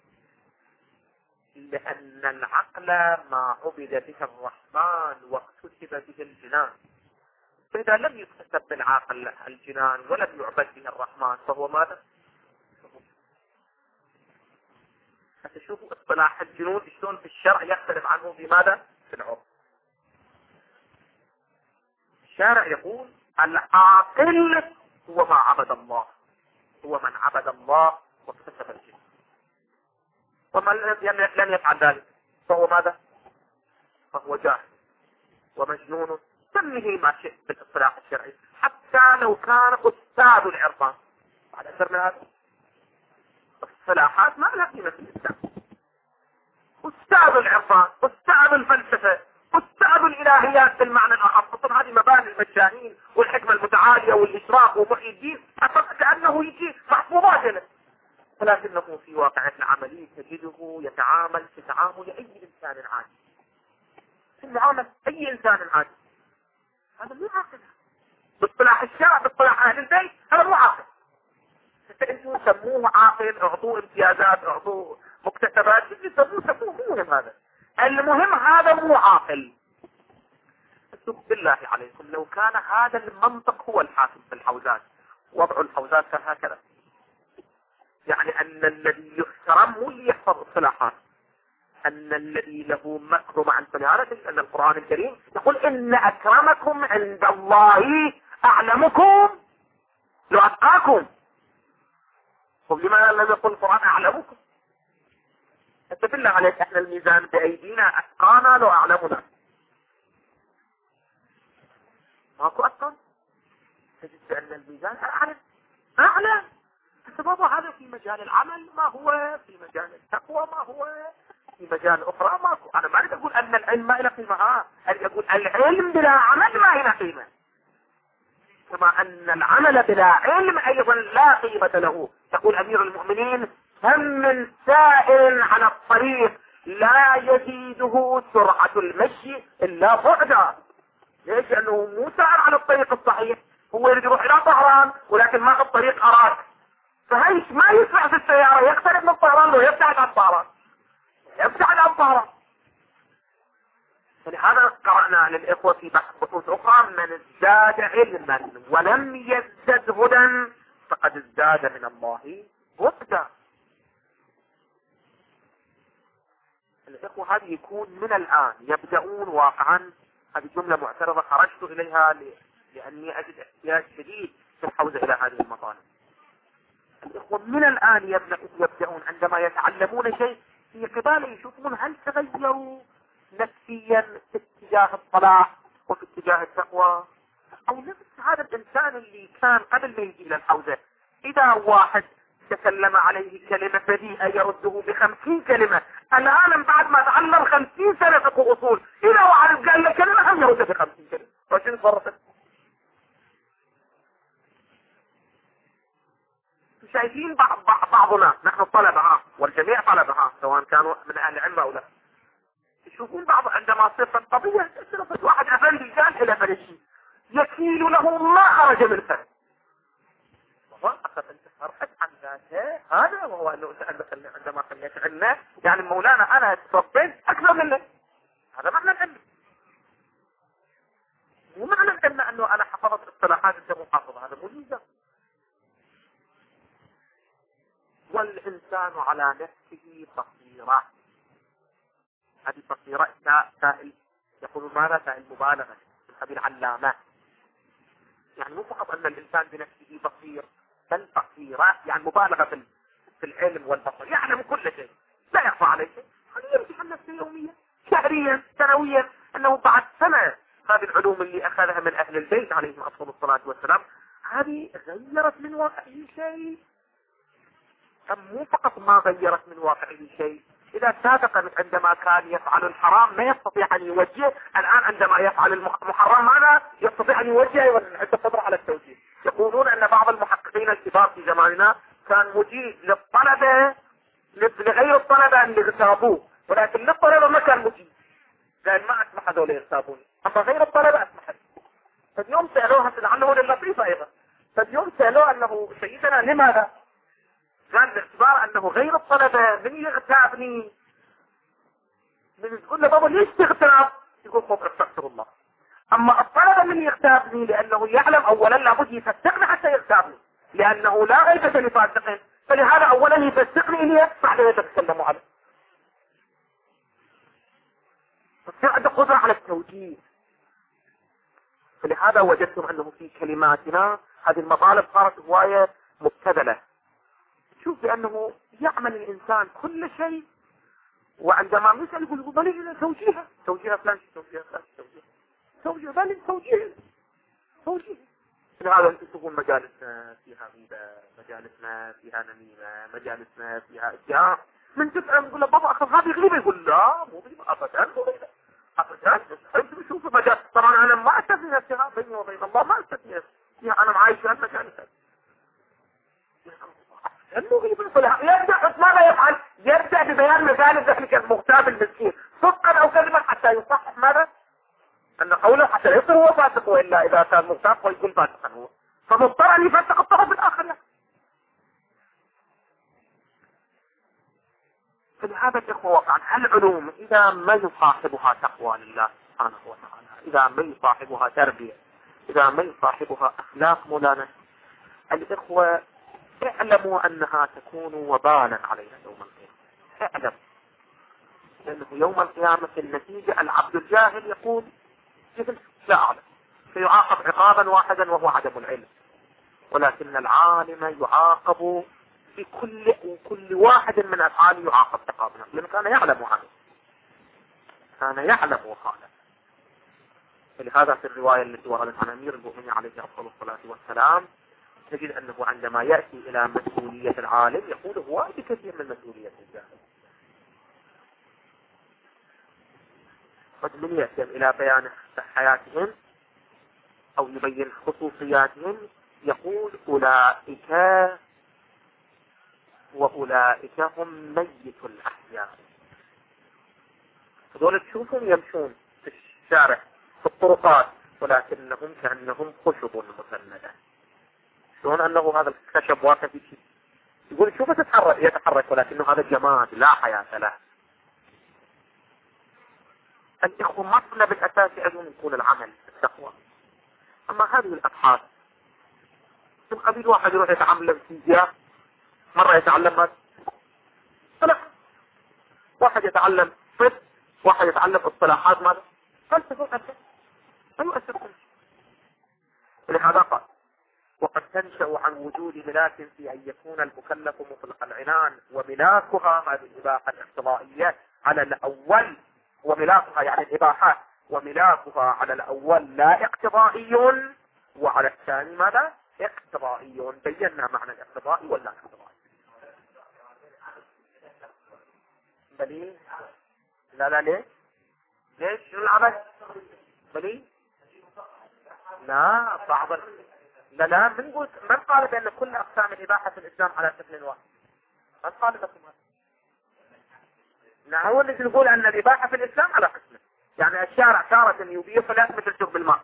لأن العقل ما عبد به الرحمن واكتسب به الجنان، فإذا لم يكتسب بالعقل الجنان ولم يعبد به الرحمن فهو ماذا؟ فتشوفوا اصطلاح الجنون شلون في الشرع يختلف عنه في ماذا؟ في العرف. الشارع يقول العاقل هو ما عبد الله، هو من عبد الله واكتسب الجنان، ومن لم يفعل ذلك فهو ماذا؟ فهو جاهل ومجنون، سميه ما شئت بالاصطلاح الشرعي، حتى لو كان استاذ العرفان. على اثر من هذا الاصطلاحات ما لها قيمه في الاسلام. استاذ العرفان، استاذ الفلسفه، استاذ الالهيات بالمعنى الاخر، طبعا هذه مباني المجانين والحكمه المتعاليه والاشراق ومحيي الدين، كانه يجي محفوظات له، ولكنه في واقعه العملي تجده يتعامل كتعامل اي انسان عادي، يتعامل اي انسان عادي. هذا مو عاقل باصطلاح الشرع، باصطلاح اهل البيت هذا مو عاقل. انتم سموه عاقل، اعطوه امتيازات، اعطوه مكتسبات، سموه سموه مو مهم هذا. المهم هذا مو عاقل. بالله عليكم لو كان هذا المنطق هو الحاكم في الحوزات، وضع الحوزات كان هكذا، يعني ان الذي يحترم مو اللي يحفظ اصطلاحات، ان الذي له مكر مع الفلارة، ان القرآن الكريم يقول ان اكرمكم عند الله اعلمكم لأتقاكم. طب لماذا لم يقل القرآن اعلمكم؟ انت بالله عليك احنا الميزان بايدينا، اتقانا لو اعلمنا، ماكو اتقان. تجد بأن الميزان أعلى أعلى. بابا هذا في مجال العمل ما هو، في مجال التقوى ما هو، في مجال أخرى ما هو. أنا ما أريد أقول أن العلم ما له قيمة، ها أريد أقول العلم بلا عمل ما له قيمة، كما أن العمل بلا علم أيضا لا قيمة له. يقول أمير المؤمنين: هم من سائر على الطريق لا يزيده سرعة المشي إلا بعدا. ليش؟ لأنه مو سائر على الطريق الصحيح، هو يريد يروح إلى طهران ولكن ما في الطريق أراك، فهيش ما يسرع في السيارة، يقترب من طهران ويبتعد عن طهران، يبتعد عن طهران. فلهذا قرأنا للإخوة في بحث خصوص أخرى: من ازداد علما ولم يزدد هدى فقد ازداد من الله هدى. الإخوة هذه يكون من الآن يبدأون واقعا. هذه جملة معترضة خرجت إليها لأني أجد احتياج شديد في الحوزة إلى هذه المطالب. الإخوة من الآن يبدأون عندما يتعلمون شيء في قباله يشوفون هل تغيروا نفسيا في اتجاه الصلاح وفي اتجاه التقوى، أو نفس هذا الإنسان اللي كان قبل ما يجي إلى الحوزة إذا واحد تكلم عليه كلمة بديهة يرده بخمسين كلمة، الآن بعد ما تعلم خمسين سنة فقه أصول إذا واحد قال له كلمة هم يرده بخمسين كلمة. وشين صرفت؟ شايفين بعض بعضنا نحن الطلبة والجميع طلبة سواء كانوا من أهل العلم أو لا، تشوفون بعض عندما صرت الطبيعة صرفت واحد أفندي قال إلى فلشي يكيل له ما خرج من فن، وقفت انت فرحت عن ذاته. هذا وهو أنه سألت عندما خليت عنا يعني مولانا أنا تربيت أكثر منك، هذا معنى العلم. مو معنى العلم أنه أنا حفظت اصطلاحات أنت مو حافظها، هذا مو ميزان. والإنسان على نفسه بصيرة، هذه بصيرة سائل يقولون ماذا؟ سائل مبالغة من قبيل علامة، يعني مو فقط أن الإنسان بنفسه بصير، بل بصيرة يعني مبالغة في في العلم والبصر، يعلم كل شيء لا يخفى عليه شيء. هذا يمسح نفسه يوميا شهريا سنويا، أنه بعد سنة هذه العلوم اللي أخذها من أهل البيت عليهم أفضل الصلاة والسلام هذه غيرت من واقعه شيء. أم مو فقط ما غيرت من واقعه شيء، إذا سابقا عندما كان يفعل الحرام ما يستطيع أن يوجه، الآن عندما يفعل المحرم ماذا يستطيع أن يوجه وعنده قدرة على التوجيه. يقولون أن بعض المحققين الكبار في زماننا كان مجيد للطلبة لغير الطلبة اللي اغتابوه، ولكن للطلبة ما كان مجيد، لأن ما أسمح هذول يغتابوني، أما غير الطلبة أسمح. فاليوم سألوها لعله للطيفة أيضا، فاليوم سألوه أنه سيدنا لماذا؟ قال باعتبار أنه غير الطلبة من يغتابني، من تقول له بابا ليش تغتاب؟ يقول خب استغفر الله. أما الطلبة من يغتابني لأنه يعلم أولا لابد يفسقني حتى يغتابني، لأنه لا غيبة لفاسقين، فلهذا أولا يفسقني إليه بعد يتكلموا عليه. فتصير عنده قدرة على التوجيه. فلهذا وجدتم أنه في كلماتنا هذه المطالب صارت هواية مبتذلة. شوف بأنه يعمل الإنسان كل شيء، وعندما نسأل يقول بلي توجيهها توجيهها فلان توجيهها فلان توجيهها توجيه بل توجيه توجيه. لهذا انتم تشوفون مجالسنا فيها غيبة، مجالسنا فيها نميمة، مجالسنا فيها ادعاء. من تسأل يقول له بابا أخذ هذه غيبة، يقول لا مو غيبة أبدا مو غيبة أبدا. انتم تشوفوا مجالس، طبعا أنا ما أستثني نفسها بيني وبين الله، ما أستثني فيها، أنا معايش في هالمجالس. يبدأ ماذا يفعل؟ يبدأ ببيان مجال ذلك المغتاب المسكين صدقا أو كذبا حتى يصحح ماذا؟ أن قوله حتى يصير هو فاسق، وإلا إذا كان مغتاب ويكون فاسقا هو، فمضطر أن يفسق الطرف الآخر يعني. فلهذا الإخوة وقعا العلوم إذا ما يصاحبها تقوى لله سبحانه وتعالى، إذا ما يصاحبها تربية، إذا ما يصاحبها أخلاق مولانا، الإخوة اعلموا أنها تكون وبالا علينا يوم القيامة. اعلم لأنه يوم القيامة في النتيجة العبد الجاهل يقول جهل لا أعلم، فيعاقب عقابا واحدا وهو عدم العلم، ولكن العالم يعاقب في كل كل واحد من أفعاله يعاقب عقابا، لأنه كان يعلم هذا، كان يعلم وخالف. فلهذا في الرواية التي وردت عن أمير المؤمنين عليه أفضل الصلاة والسلام تجد أنه عندما يأتي إلى مسؤولية العالم يقول هو بكثير من مسؤولية الجاهل. قد من يأتي إلى بيان حياتهم أو يبين خصوصياتهم يقول أولئك وأولئك هم ميت الأحياء. هذول تشوفهم يمشون في الشارع في الطرقات ولكنهم كأنهم خشب مسندة. شلون أنه هذا الخشب واقف في شيء يقول شوفه تتحرك يتحرك ولكنه هذا جماد لا حياة له. الإخوة مطلب الأساسي أيضا يكون العمل التقوى. أما هذه الأبحاث من قبيل واحد يروح يتعلم فيزياء مرة يتعلم ماذا لا واحد يتعلم طب واحد يتعلم اصطلاحات ماذا فلسفة أساسي أي أساسي. ولهذا قال وقد تنشأ عن وجود ملاك في أن يكون المكلف مطلق العنان وملاكها هذه الإباحة الاقتضائية على الأول وملاكها يعني الإباحة وملاكها على الأول لا اقتضائي وعلى الثاني ماذا اقتضائي. بينا معنى الاقتضائي ولا اقتضائي بلي لا لا ليش ليش شنو العمل بلي لا صعب لا لا من قلت من قال بأن كل أقسام الإباحة في الإسلام على شكل واحد من قال لكم هذا لا هو اللي نقول أن الإباحة في الإسلام على قسمه. يعني الشارع تارة يبيح لا مثل شرب الماء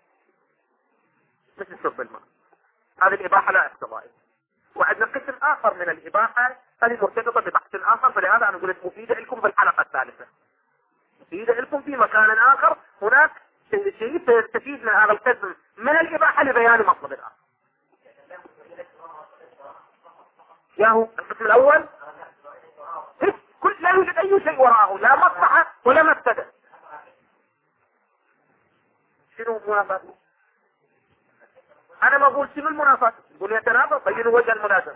مثل شرب الماء هذه الإباحة لا اقتضائية. وعندنا قسم آخر من الإباحة هذه مرتبطة ببحث آخر فلهذا أنا قلت مفيدة لكم في الحلقة الثالثة مفيدة لكم في مكان آخر هناك شيء سيستفيد من هذا القسم من الإباحة لبيان مطلب الآخر. يا هو القسم الأول كل لا يوجد أي شيء وراءه لا مصلحة ولا مفسدة. شنو منافات؟ أنا ما أقول شنو المنافات يقول يتنافى بينوا وجه المناسبة.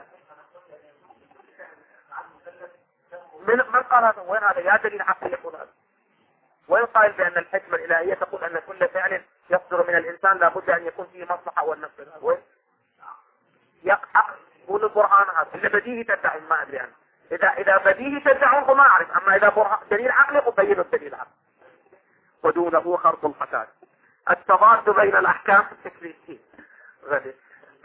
من من قال هذا وين هذا يا دليل عقلي يقول هذا وين قائل بأن الحكمة الإلهية تقول أن كل فعل يصدر من الإنسان لابد أن يكون فيه مصلحة والنفع وين يقع قول البرهان هذا إذا بديهي تدعي ما أدري أنا إذا إذا بديهي تدعون فما أعرف أما إذا برهان دليل عقلي أبين الدليل العقلي ودونه خرق الفساد. التضاد بين الأحكام التكليفية غريب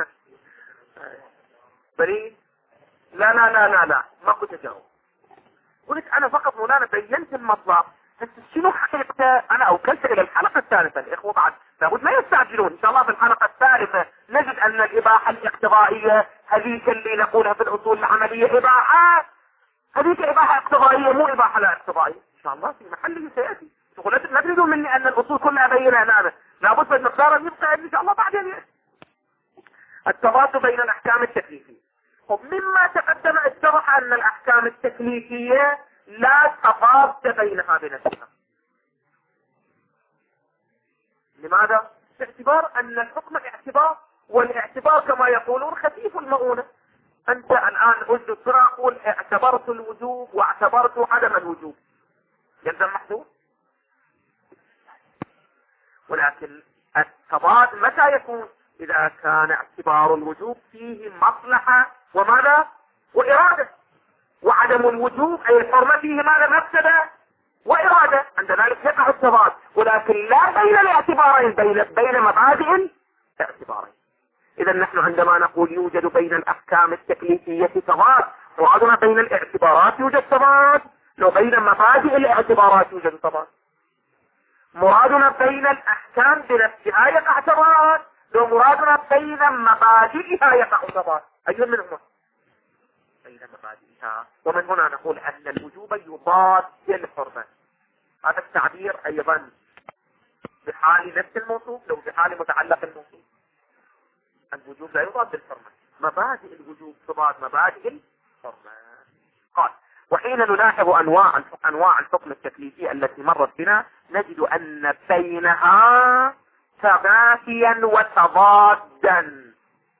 بريد لا لا لا لا لا ما كنت أجاوب قلت أنا فقط مولانا بينت المطلب بس شنو حقيقته. أنا أوكلت إلى الحلقة الثالثة الإخوة بعد لابد ما يستعجلون إن شاء الله في الحلقة الثالثة نجد أن الإباحة الاقتضائية هذيك اللي نقولها في الأصول العملية إباحة هذيك إباحة اقتضائية مو إباحة لا اقتضائية إن شاء الله في محله سيأتي. لا تريدوا مني أن الأصول كلها بينها هذا لابد من مقدار يبقى إن شاء الله بعدين. التضاد بين الأحكام التكليفية ومما تقدم اتضح أن الأحكام التكليفية لا تضاد بينها بنفسها. لماذا؟ باعتبار أن الحكم اعتبار والاعتبار كما يقولون خفيف المؤونة. أنت الآن قلت ترى أقول اعتبرت الوجوب واعتبرت عدم الوجوب يلزم محدود. ولكن التضاد متى يكون؟ إذا كان اعتبار الوجوب فيه مصلحة وماذا؟ وإرادة وعدم الوجوب أي الحرمة فيه ماذا؟ مفسدة وإرادة عند ذلك يقع التضاد. ولكن لا بين الاعتبارين بين بين مبادئ الاعتبارين. إذا نحن عندما نقول يوجد بين الأحكام التكليفية تضاد مرادنا بين الاعتبارات يوجد تضاد لو بين مبادئ الاعتبارات يوجد تضاد. مرادنا بين الأحكام بنفسها يقع تضاد لو مرادنا بين مبادئها يقع تضاد. أي منهما؟ بين مبادئها. ومن هنا نقول أن الوجوب يضاد الحرمة. هذا التعبير أيضا بحال نفس الموصوف لو بحال متعلق الموصوف. الوجوب لا يضاد الحرمة مبادئ الوجوب تضاد مبادئ الحرمة. قال وحين نلاحظ أنواع أنواع الحكم التكليفي التي مرت بنا نجد أن بينها تماثيا وتضادا.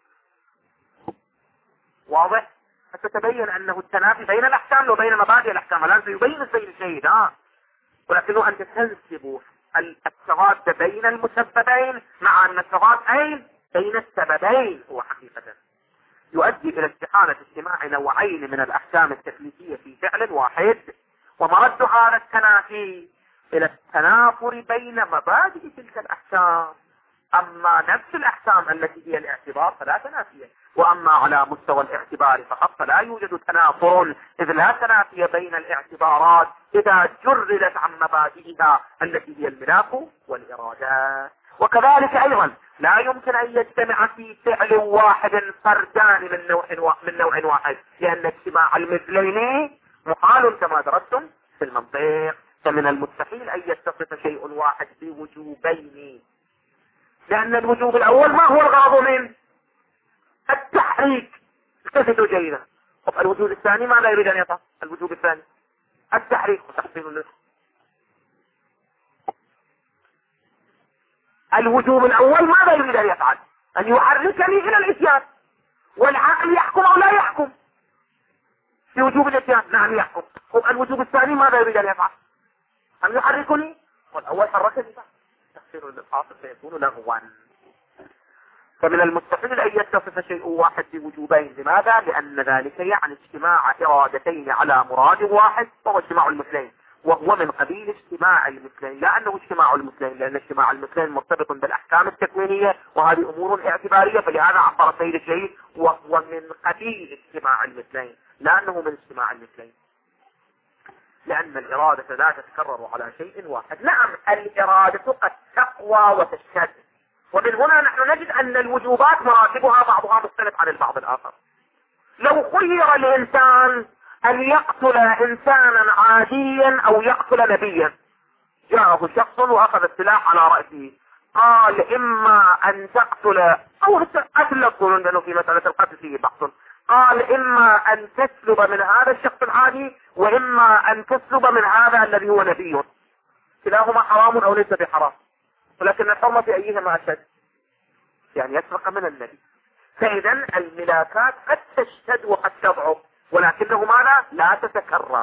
واضح؟ حتى تبين أنه التنافي بين الأحكام وبين مبادئ الأحكام. الآن سيبين السيد الشهيد ها ولكنه أنت تنسب التضاد بين المسببين، مع ان التضاد اين بين السببين هو حقيقة يؤدي الى استحالة اجتماع نوعين من الاحكام التكليفية في فعل واحد. ومرد هذا التنافي الى التنافر بين مبادئ تلك الاحكام. اما نفس الاحكام التي هي الاعتبار فلا تنافي، واما على مستوى الاعتبار فقط فلا يوجد تنافر، اذ لا تنافي بين الاعتبارات اذا جردت عن مبادئها التي هي الملاك والارادة. وكذلك ايضا لا يمكن ان يجتمع في فعل واحد فردان من نوع من نوع واحد، لان اجتماع المثلين محال كما درستم في المنطق. فمن المستحيل ان يتصف شيء واحد بوجوبين، لان الوجوب الاول ما هو الغرض منه؟ التحريك. التفتوا جيدا. طب الوجوب الثاني ما لا يريد ان يطع الوجوب الثاني التحريك وتحصيل النفس. الوجوب الاول ماذا يريد ان يفعل؟ ان يحركني الى الاتيان، والعقل يحكم او لا يحكم في وجوب الاتيان. نعم يحكم. الوجوب الثاني ماذا يريد ان يفعل؟ ان يحركني، والاول حركني تحصيل للحاصل سيكون لغوا. فمن المستحيل ان يتصف شيء واحد بوجوبين. لماذا؟ لان ذلك يعني اجتماع ارادتين على مراد واحد، وهو اجتماع المثلين، وهو من قبيل اجتماع المثلين، لا انه اجتماع المثلين، لان اجتماع المثلين مرتبط بالاحكام التكوينيه وهذه امور اعتباريه، فلهذا عبر سيد الشهيد وهو من قبيل اجتماع المثلين، لا انه من اجتماع المثلين، لان الاراده لا تتكرر على شيء واحد. نعم الاراده قد تقوى وتشتد، ومن هنا نحن نجد ان الوجوبات مراتبها بعضها مختلف عن البعض الاخر. لو خير الانسان ان يقتل انسانا عاديا او يقتل نبيا، جاءه شخص واخذ السلاح على رأسه، قال اما ان تقتل او قتل، يقولون لانه في مسألة القتل فيه بحث، قال اما ان تسلب من هذا الشخص العادي واما ان تسلب من هذا الذي هو نبي، كلاهما حرام او ليس بحرام، ولكن الحرمة في ايهما اشد؟ يعني يسرق من النبي. فاذا الملاكات قد تشتد وقد تضعف، ولكنه ماذا؟ لا تتكرر،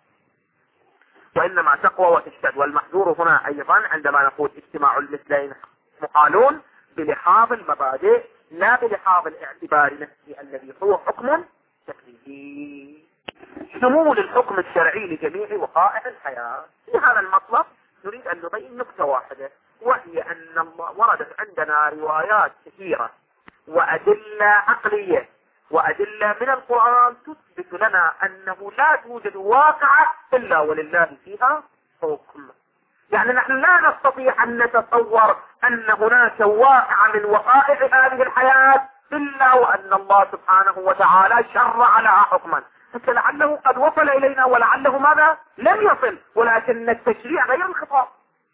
وانما تقوى وتشتد. والمحذور هنا ايضا عندما نقول اجتماع المثلين محالون بلحاظ المبادئ لا بلحاظ الاعتبار نفسه الذي هو حكم تكليفي. شمول الحكم الشرعي لجميع وقائع الحياة. في هذا المطلب نريد ان نبين نقطة واحدة، وهي ان الله وردت عندنا روايات كثيرة وادلة عقلية وأدلة من القرآن تثبت لنا أنه لا توجد واقعة إلا ولله فيها حكم. يعني نحن لا نستطيع أن نتصور أن هناك واقعة من وقائع هذه الحياة إلا وأن الله سبحانه وتعالى شرع لها حكما، فلعله قد وصل إلينا ولعله ماذا؟ لم يصل، ولكن التشريع غير الخطاب.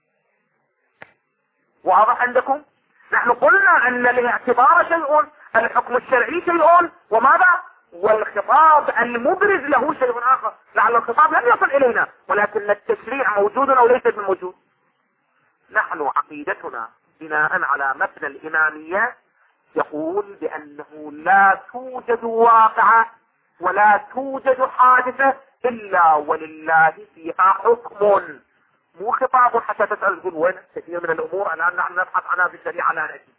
واضح عندكم؟ نحن قلنا أن الاعتبار شيء، الحكم الشرعي شيء، وماذا؟ والخطاب المبرز له شيء آخر. لعل الخطاب لم يصل إلينا ولكن التشريع موجود أو ليس بموجود. نحن عقيدتنا بناء على مبنى الإمامية يقول بأنه لا توجد واقعة ولا توجد حادثة إلا ولله فيها حكم. مو خطاب حتى تسأل تقول وين كثير من الأمور الآن نحن نبحث عنها في الشريعة لا نجد.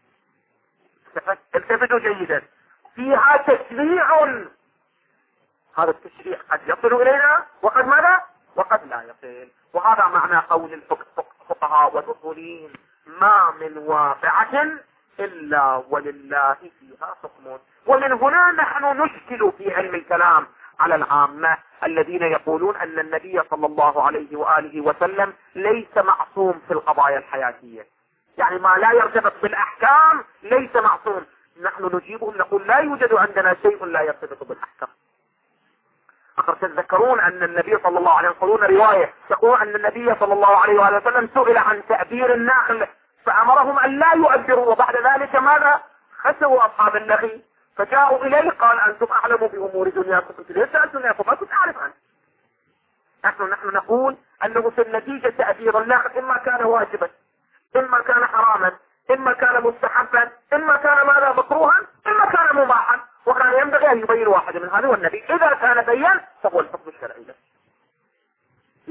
التفتوا جيدا، فيها تشريع، هذا التشريع قد يصل إلينا وقد ماذا؟ وقد لا يصل. وهذا معنى قول الفقهاء والأصوليين ما من واقعة إلا ولله فيها حكم. ومن هنا نحن نشكل في علم الكلام على العامة الذين يقولون أن النبي صلى الله عليه وآله وسلم ليس معصوم في القضايا الحياتية، يعني ما لا يرتبط بالأحكام ليس معصوم. نحن نجيبهم نقول لا يوجد عندنا شيء لا يرتبط بالأحكام. أخر تذكرون أن النبي صلى الله عليه وسلم رواية تقول أن النبي صلى الله عليه وآله وسلم سئل عن تأبير النخل فأمرهم أن لا يؤبروا، وبعد ذلك ماذا؟ خسوا أصحاب النخل فجاءوا إليه قال أنتم أعلموا بأمور دنياكم، قلت ليس دنياكم ما كنت أعرف عنه. نحن نحن نقول أنه في النتيجة تأبير النخل إما كان واجبا إما كان حراما إما كان مستحبا إما كان ماذا مكروها إما كان مباحا، وكان ينبغي أن يبين واحد من هذا، والنبي إذا كان بيان فهو الحكم الشرعي له.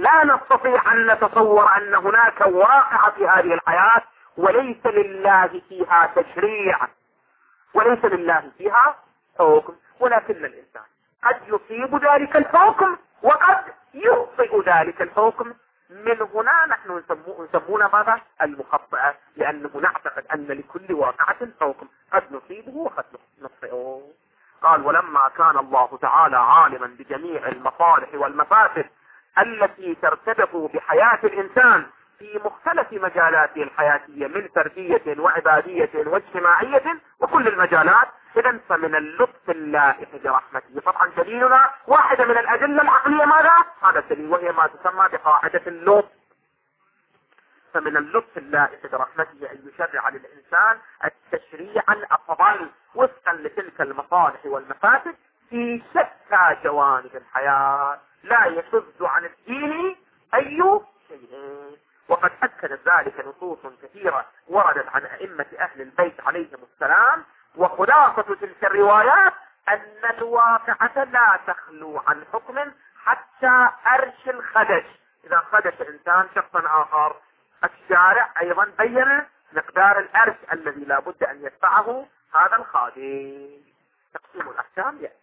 لا نستطيع أن نتصور أن هناك واقع في هذه الحياة وليس لله فيها تشريع، وليس لله فيها حكم، ولكن الإنسان قد يصيب ذلك الحكم وقد يخطئ ذلك الحكم. من هنا نحن نسمونه ماذا؟ المخطئة، لأنه نعتقد أن لكل واقعة حكم قد نصيبه وقد نخطئه. قال: ولما كان الله تعالى عالما بجميع المصالح والمفاسد التي ترتبط بحياة الإنسان في مختلف مجالاته الحياتية من فردية وعبادية واجتماعية وكل المجالات، إذن فمن اللطف اللائق برحمته. طبعا دليلنا واحدة من الأدلة العقلية ماذا؟ هذا الدليل، وهي ما تسمى بقاعدة اللطف. فمن اللطف اللائق برحمته أن يشرع للإنسان التشريع الأفضل وفقا لتلك المصالح والمفاسد في شتى جوانب الحياة، لا يشذ عن الدين أي شيء. وقد أكدت ذلك نصوص كثيرة وردت عن أئمة أهل البيت عليهم السلام. وخلاصة تلك الروايات أن الواقعة لا تخلو عن حكم حتى أرش الخدش. إذا خدش إنسان شخصا آخر، الشارع أيضا بين مقدار الأرش الذي لا بد أن يدفعه هذا الخادم. تقسيم الأحكام يأتي.